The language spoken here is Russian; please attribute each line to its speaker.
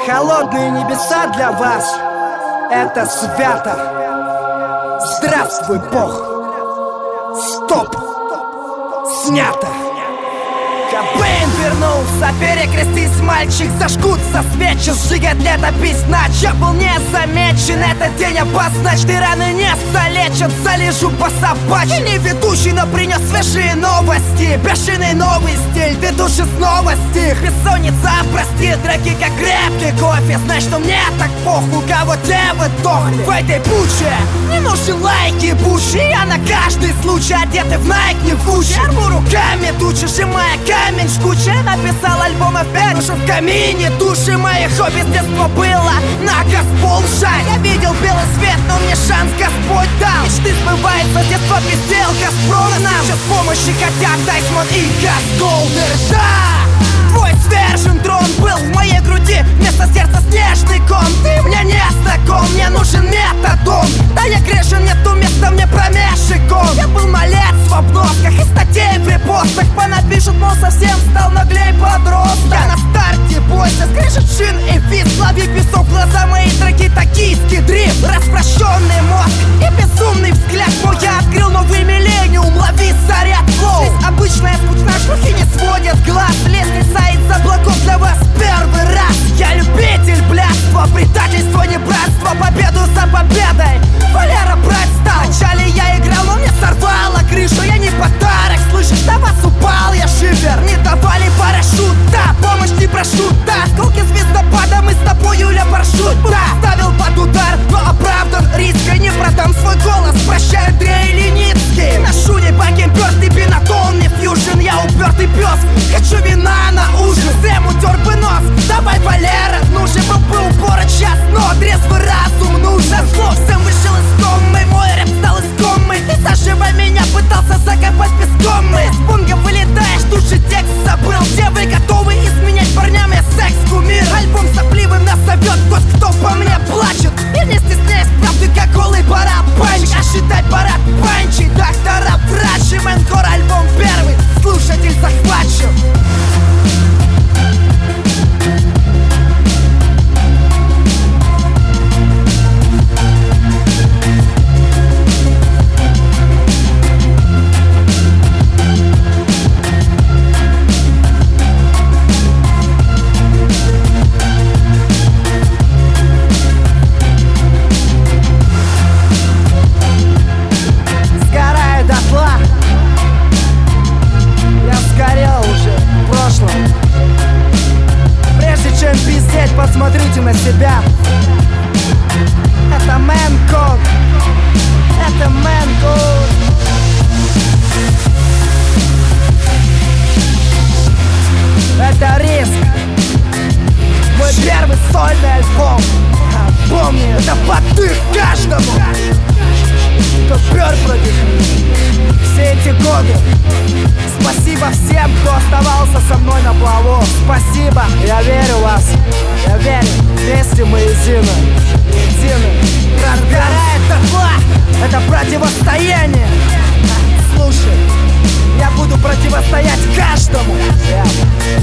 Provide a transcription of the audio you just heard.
Speaker 1: Холодные небеса для вас — это свято. Здравствуй, Бог. Стоп. Снято. Кобейн вернулся, перекрестись, мальчик, зажгутся свечи, сжигать лето, пись ночь. Я был не замечен, этот день обозначенный, раны не залечатся, лежу по собачьи. Не ведущий, но принес свежие новости, бешеный новый стиль, ты души снова стих. Бессонница, прости, драки как крепкий кофе. Знай, что мне так похуй, кого девы дохли. В этой буче не нужны лайки, бучи. Я на каждый случай одетый в Nike, не в Gucci. Я рву руками тучи, сжимая камень жгучий. Написал альбом опять, уже в камине души. Моих хобби с детства было на газпол жать. Я видел белый свет, но мне шанс Господь дал. Мечты сбываются, с детства пиздел Газпром нам. Сейчас помощи хотят Дайсмон и Газголдер, да! Твой свержен дрон был в моей груди, вместо сердца снежный ком. Ты мне не знаком, мне нужен метадон. Да я грешен, нету места мне промежиком. Я был малец в обносках и статей в репостах. Понапишут, мол, совсем стал наглей подросток. Я на старте бойся, скрежет шин и виз. Лови песок, глаза мои дорогие, токийский дрифт. Распрощенный мозг и безумный взгляд мой. Я открыл новый миллениум, лови заряд флоу. Жизнь обычная, скучная, шлюхи не сводят глаз. Лестница из облаков для вас первый раз. Я любитель блядства, предательство, не братство. Победу за победой, Валера брать стал. Вначале я играл, но мне сорвало крышу. Я не подарок, слышишь, до вас упал я шифер. Не давали парашют, да, помощь не прошу, да. Осколки звездопада, мы с тобой, Юля, парашют, да. Ставил под удар, но оправдан риской. Не продам свой голос, прощай, Андрей Леницкий. Ношу не бакенбёрст и бинатон, не фьюжн. Я упертый пес, хочу вина на ужин. Всем утер бы нос, давай, Валера, нужен был бы упорот сейчас, но трезвый разум нужен. Слов всем вышел из комы, мой рэп стал искомый. Ты заживай меня пытался закопать песком. Мы из пунга вылетаешь, тут же текст забыл. Девы готовы изменять парнями секс, кумир. Альбом сопливым нас зовет тот, кто по мне плачет. И не стесняясь правды, как голый барабанщик. А считать пора панчи, доктора, врачи. Мэнкор, альбом первый, слушатель захвачен. Посмотрите на себя. Это мэн-код. Это мэн-код. Это риск. Мой первый сольный альбом. Помни, это подых каждому, кто пёр против меня все эти годы. Спасибо всем, кто оставался со мной на плаву. Спасибо, я верю в вас. Я верю, вместе мы едины. Разгорает дотла, это противостояние. Слушай, я буду противостоять каждому.